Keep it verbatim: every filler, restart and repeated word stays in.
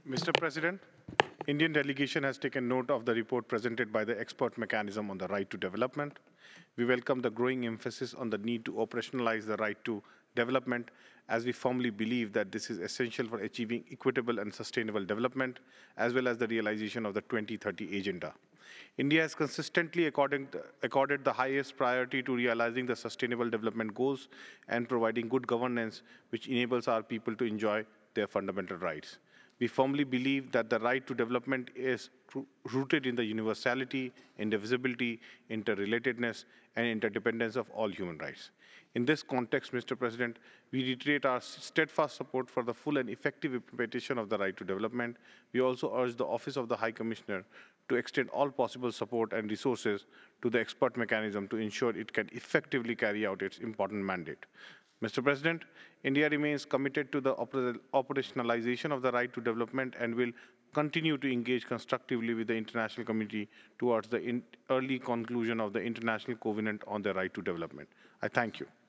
Mister President, Indian delegation has taken note of the report presented by the expert mechanism on the right to development. We welcome the growing emphasis on the need to operationalize the right to development, as we firmly believe that this is essential for achieving equitable and sustainable development, as well as the realization of the twenty thirty Agenda. India has consistently according, accorded the highest priority to realizing the sustainable development goals and providing good governance, which enables our people to enjoy their fundamental rights. We firmly believe that the right to development is rooted in the universality, indivisibility, interrelatedness, and interdependence of all human rights. In this context, Mister President, we reiterate our steadfast support for the full and effective implementation of the right to development. We also urge the Office of the High Commissioner to extend all possible support and resources to the expert mechanism to ensure it can effectively carry out its important mandate. Mister President, India remains committed to the oper operationalization of the right to development and will continue to engage constructively with the international community towards the early conclusion of the International Covenant on the Right to Development. I thank you.